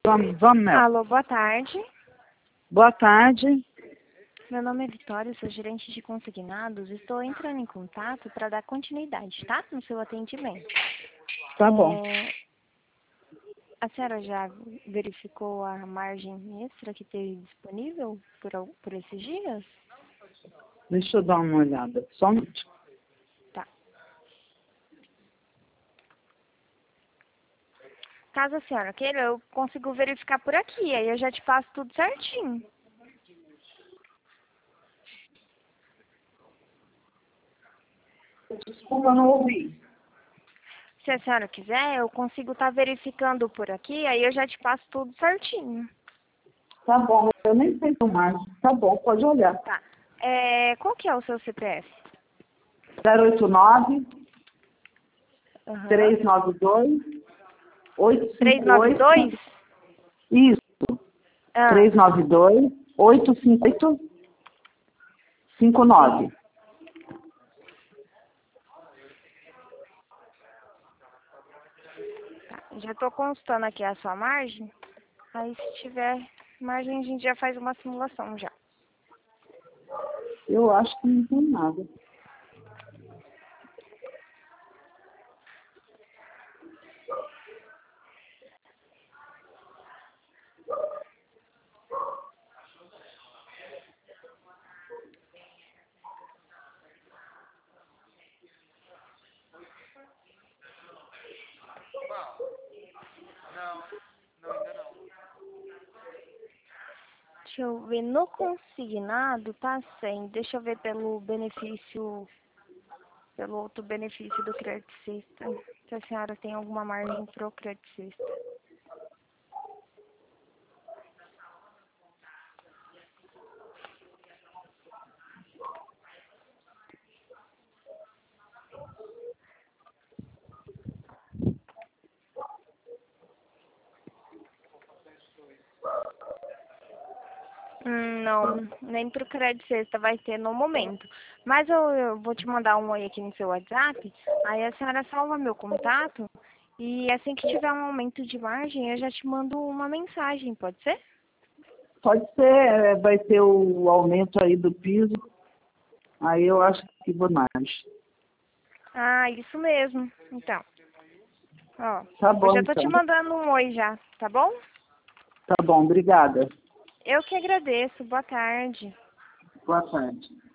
Vamos, Mel. Alô, boa tarde. Boa tarde. Meu nome é Vitória, sou gerente de consignados. Estou entrando em contato para dar continuidade, tá? No seu atendimento. Tá bom. A senhora já verificou a margem extra que teve disponível por esses dias? Deixa eu dar uma olhada. Só um minuto. Tá. Caso a senhora queira, eu consigo verificar por aqui. Aí eu já te passo tudo certinho. Desculpa, não ouvi. Se a senhora quiser, eu consigo estar verificando por aqui. Aí eu já te passo tudo certinho. Tá bom, eu nem sei mais. Tá bom, pode olhar. Tá. Qual que é o seu CPF? 089 Uhum. 392 858. 392? Isso. Ah. 392 858 59. Tá. Já estou constando aqui a sua margem. Aí se tiver margem, a gente já faz uma simulação já. Eu acho que não tem nada. Deixa eu ver, no consignado tá 100. Deixa eu ver pelo outro benefício do Credicista. Se a senhora tem alguma margem pro Credicista. Não, nem pro Crédito Sexta vai ter no momento. Mas eu vou te mandar um oi aqui no seu WhatsApp, aí a senhora salva meu contato e assim que tiver um aumento de margem, eu já te mando uma mensagem, pode ser? Pode ser, vai ter o aumento aí do piso. Aí eu acho que vou mais. Ah, isso mesmo. Então, ó, Tá eu bom, já tô te então. mandando um oi já, tá bom? Tá bom, obrigada. Eu que agradeço. Boa tarde. Boa tarde.